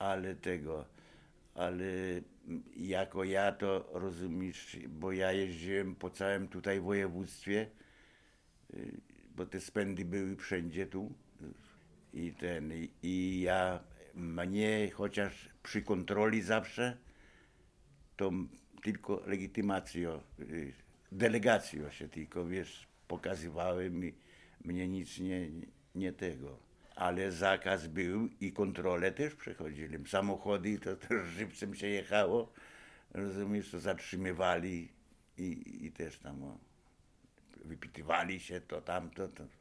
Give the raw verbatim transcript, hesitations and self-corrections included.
ale tego, ale jako ja to rozumiesz, bo ja jeździłem po całym tutaj województwie, y, bo te spędy były wszędzie tu i ten, i, i ja, mnie chociaż przy kontroli zawsze, to tylko legitymacją, y, delegacją się tylko, wiesz, pokazywałem i mnie nic nie, nie tego. Ale zakaz był i kontrolę też przechodzili. Samochody to też żywcem się jechało, rozumiesz, to zatrzymywali i, i też tam o, wypitywali się to, tamto, to.